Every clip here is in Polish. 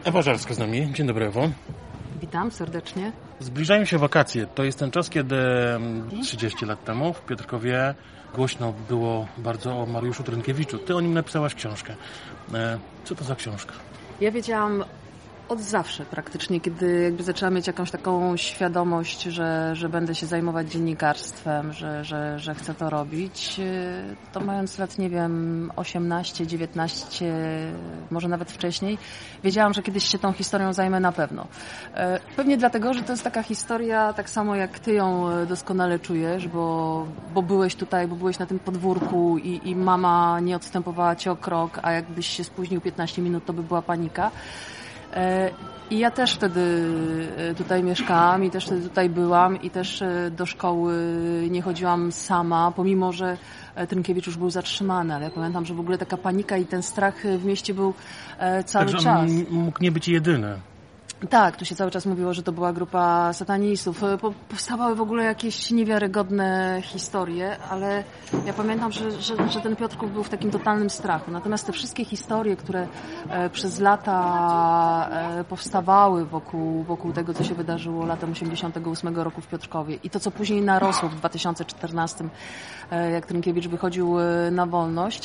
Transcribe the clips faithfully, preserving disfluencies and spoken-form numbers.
Ewa Żarska z nami. Dzień dobry, Ewo. Witam serdecznie. Zbliżają się wakacje. To jest ten czas, kiedy trzydzieści lat temu w Piotrkowie głośno było bardzo o Mariuszu Trynkiewiczu. Ty o nim napisałaś książkę. Co to za książka? Ja wiedziałam od zawsze praktycznie, kiedy jakby zaczęłam mieć jakąś taką świadomość, że, że będę się zajmować dziennikarstwem, że, że, że chcę to robić, to mając lat, nie wiem, osiemnaście, dziewiętnaście, może nawet wcześniej, wiedziałam, że kiedyś się tą historią zajmę na pewno. Pewnie dlatego, że to jest taka historia, tak samo jak ty ją doskonale czujesz, bo, bo byłeś tutaj, bo byłeś na tym podwórku i, i mama nie odstępowała ci o krok, a jakbyś się spóźnił piętnaście minut, to by była panika. I ja też wtedy tutaj mieszkałam i też wtedy tutaj byłam i też do szkoły nie chodziłam sama, pomimo że Trynkiewicz już był zatrzymany, ale ja pamiętam, że w ogóle taka panika i ten strach w mieście był cały Także czas. on mógł nie być jedyny. Tak, tu się cały czas mówiło, że to była grupa satanistów. Powstawały w ogóle jakieś niewiarygodne historie, ale ja pamiętam, że, że, że ten Piotrków był w takim totalnym strachu. Natomiast te wszystkie historie, które przez lata powstawały wokół, wokół tego, co się wydarzyło latem osiemdziesiątego ósmego roku w Piotrkowie i to, co później narosło w dwa tysiące czternastym, jak Trynkiewicz wychodził na wolność,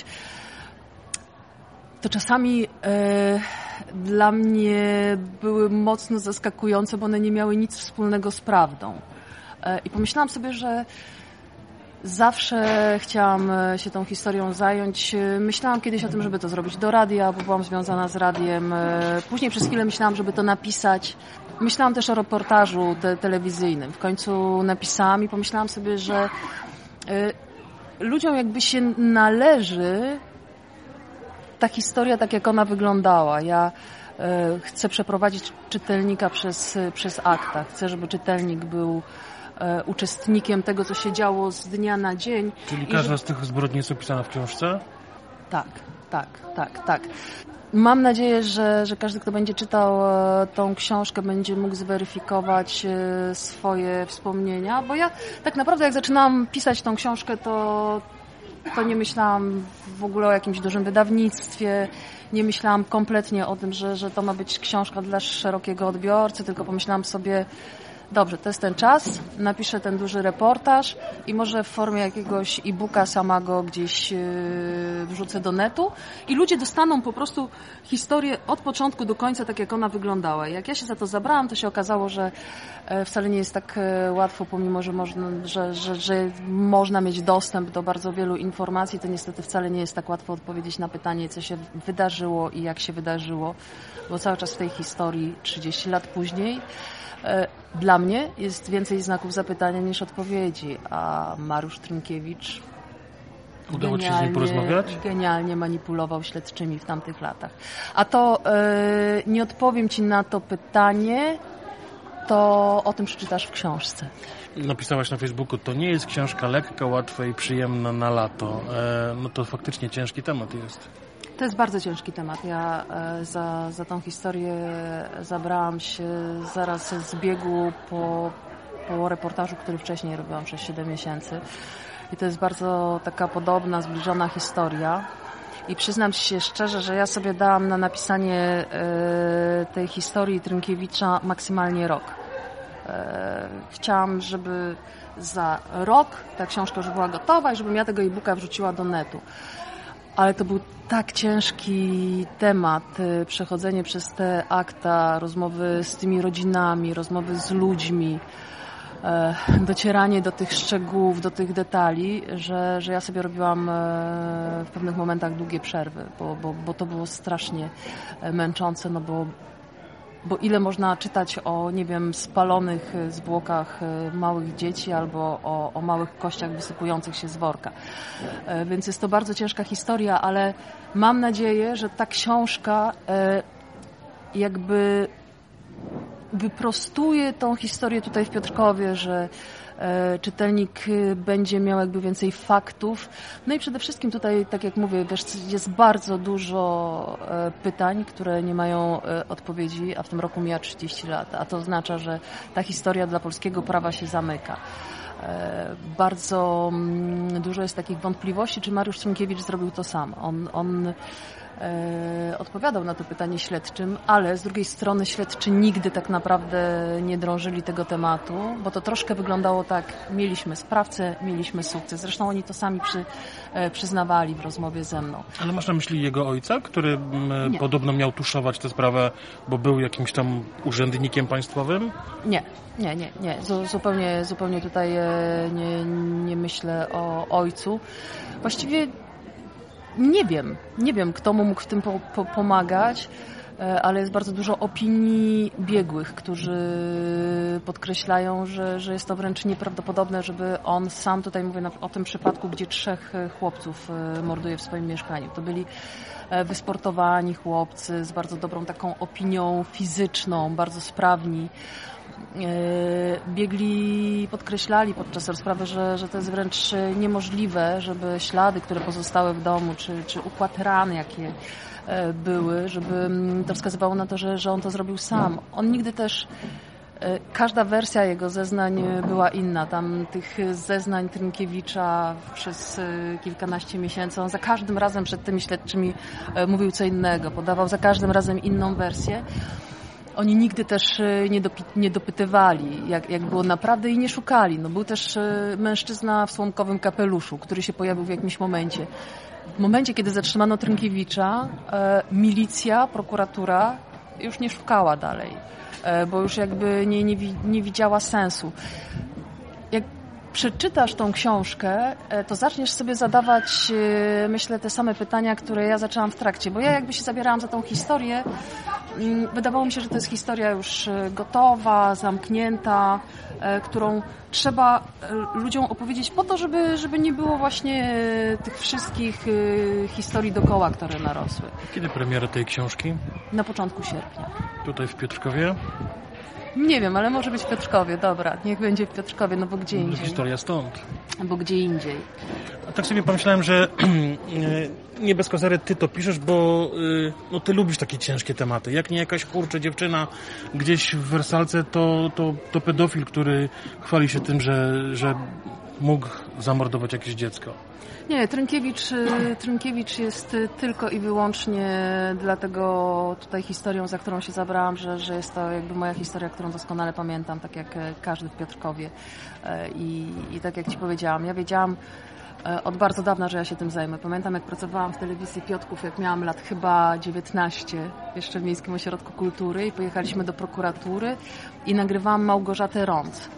to czasami e, dla mnie były mocno zaskakujące, bo one nie miały nic wspólnego z prawdą. E, I pomyślałam sobie, że zawsze chciałam się tą historią zająć. Myślałam kiedyś o tym, żeby to zrobić do radia, bo byłam związana z radiem. Później przez chwilę myślałam, żeby to napisać. Myślałam też o reportażu te- telewizyjnym. W końcu napisałam i pomyślałam sobie, że e, ludziom jakby się należy ta historia, tak jak ona wyglądała. Ja e, chcę przeprowadzić czytelnika przez, przez akta. Chcę, żeby czytelnik był e, uczestnikiem tego, co się działo z dnia na dzień. Czyli każda że... z tych zbrodni jest opisana w książce? Tak, tak, tak, tak. Mam nadzieję, że, że każdy, kto będzie czytał e, tą książkę, będzie mógł zweryfikować e, swoje wspomnienia, bo ja tak naprawdę jak zaczynałam pisać tą książkę, to to nie myślałam w ogóle o jakimś dużym wydawnictwie, nie myślałam kompletnie o tym, że, że to ma być książka dla szerokiego odbiorcy, tylko pomyślałam sobie, dobrze, to jest ten czas, napiszę ten duży reportaż i może w formie jakiegoś e-booka sama go gdzieś yy, wrzucę do netu i ludzie dostaną po prostu historię od początku do końca, tak jak ona wyglądała. I jak ja się za to zabrałam, to się okazało, że wcale nie jest tak łatwo, pomimo, że można, że, że, że można mieć dostęp do bardzo wielu informacji, to niestety wcale nie jest tak łatwo odpowiedzieć na pytanie, co się wydarzyło i jak się wydarzyło, bo cały czas w tej historii, trzydzieści lat później, dla mnie jest więcej znaków zapytania niż odpowiedzi, a Mariusz Trynkiewicz Udało ci się z nim porozmawiać? Genialnie manipulował śledczymi w tamtych latach. A to yy, nie odpowiem ci na to pytanie, to o tym przeczytasz w książce. Napisałaś na Facebooku, to nie jest książka lekka, łatwa i przyjemna na lato. E, no to faktycznie ciężki temat jest. To jest bardzo ciężki temat. Ja e, za, za tą historię zabrałam się zaraz z biegu po, po reportażu, który wcześniej robiłam przez siedem miesięcy. I to jest bardzo taka podobna, zbliżona historia. I przyznam się szczerze, że ja sobie dałam na napisanie e, tej historii Trynkiewicza maksymalnie rok. E, chciałam, żeby za rok ta książka już była gotowa i żebym ja tego e-booka wrzuciła do netu. Ale to był tak ciężki temat, przechodzenie przez te akta, rozmowy z tymi rodzinami, rozmowy z ludźmi, docieranie do tych szczegółów, do tych detali, że, że ja sobie robiłam w pewnych momentach długie przerwy, bo, bo, bo to było strasznie męczące, no bo Bo ile można czytać o, nie wiem, spalonych zwłokach małych dzieci albo o, o małych kościach wysypujących się z worka. Więc jest to bardzo ciężka historia, ale mam nadzieję, że ta książka jakby wyprostuje tą historię tutaj w Piotrkowie, że czytelnik będzie miał jakby więcej faktów. No i przede wszystkim tutaj, tak jak mówię, wiesz, jest bardzo dużo pytań, które nie mają odpowiedzi, a w tym roku mija trzydzieści lat, a to oznacza, że ta historia dla polskiego prawa się zamyka. Bardzo dużo jest takich wątpliwości, czy Mariusz Trynkiewicz zrobił to sam. On, on e, odpowiadał na to pytanie śledczym, ale z drugiej strony śledczy nigdy tak naprawdę nie drążyli tego tematu, bo to troszkę wyglądało tak, mieliśmy sprawcę, mieliśmy sukces. Zresztą oni to sami przy, e, przyznawali w rozmowie ze mną. Ale masz na myśli jego ojca, który m, Nie. podobno miał tuszować tę sprawę, bo był jakimś tam urzędnikiem państwowym? Nie, nie, nie, nie. Zu, zupełnie, zupełnie tutaj e, nie, nie myślę o ojcu. Właściwie nie wiem, nie wiem, kto mu mógł w tym po, po, pomagać, e, ale jest bardzo dużo opinii biegłych, którzy podkreślają, że, że jest to wręcz nieprawdopodobne, żeby on sam, tutaj mówię na, o tym przypadku, gdzie trzech chłopców e, morduje w swoim mieszkaniu. To byli e, wysportowani chłopcy z bardzo dobrą taką opinią fizyczną, bardzo sprawni. Biegli podkreślali podczas rozprawy, że, że to jest wręcz niemożliwe, żeby ślady, które pozostały w domu, czy, czy układ ran, jakie były, żeby to wskazywało na to, że, że on to zrobił sam. On nigdy też, każda wersja jego zeznań była inna. Tam tych zeznań Trynkiewicza przez kilkanaście miesięcy, on za każdym razem przed tymi śledczymi mówił co innego, podawał za każdym razem inną wersję. Oni nigdy też nie, dopi- nie dopytywali, jak, jak było naprawdę i nie szukali. No, był też mężczyzna w słomkowym kapeluszu, który się pojawił w jakimś momencie. W momencie, kiedy zatrzymano Trynkiewicza, e, milicja, prokuratura już nie szukała dalej, e, bo już jakby nie, nie, nie widziała sensu. Jak przeczytasz tą książkę, to zaczniesz sobie zadawać, myślę, te same pytania, które ja zaczęłam w trakcie, bo ja jakby się zabierałam za tą historię, wydawało mi się, że to jest historia już gotowa, zamknięta, którą trzeba ludziom opowiedzieć po to, żeby, żeby nie było właśnie tych wszystkich historii dookoła, które narosły. Kiedy premiera tej książki? Na początku sierpnia. Tutaj w Piotrkowie? Nie wiem, ale może być w Piotrkowie, dobra, niech będzie w Piotrkowie, no bo gdzie indziej. Historia stąd. Bo gdzie indziej. A tak sobie pomyślałem, że nie bez kozery ty to piszesz, bo no, ty lubisz takie ciężkie tematy. Jak nie jakaś kurczę dziewczyna gdzieś w Wersalce, to, to, to pedofil, który chwali się tym, że, że mógł zamordować jakieś dziecko. Nie, Trynkiewicz, Trynkiewicz jest tylko i wyłącznie dlatego tutaj historią, za którą się zabrałam, że, że jest to jakby moja historia, którą doskonale pamiętam, tak jak każdy w Piotrkowie. I, i tak jak ci powiedziałam, ja wiedziałam od bardzo dawna, że ja się tym zajmę. Pamiętam, jak pracowałam w telewizji Piotrków, jak miałam lat chyba dziewiętnaście, jeszcze w Miejskim Ośrodku Kultury, i pojechaliśmy do prokuratury i nagrywałam Małgorzatę Rąc.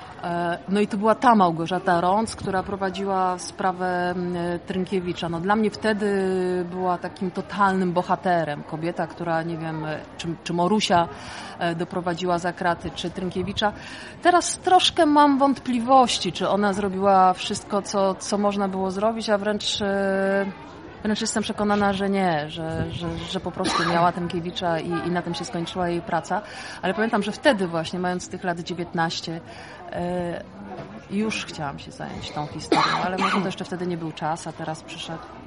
No i to była ta Małgorzata Rąc, która prowadziła sprawę Trynkiewicza. No dla mnie wtedy była takim totalnym bohaterem. Kobieta, która, nie wiem, czy, czy Morusia doprowadziła za kraty, czy Trynkiewicza. Teraz troszkę mam wątpliwości, czy ona zrobiła wszystko, co, co można było zrobić, a wręcz... Wręcz jestem przekonana, że nie, że, że, że po prostu miała Trynkiewicza i, i na tym się skończyła jej praca. Ale pamiętam, że wtedy właśnie, mając tych lat dziewiętnaście, e, już chciałam się zająć tą historią, ale może to jeszcze wtedy nie był czas, a teraz przyszedł.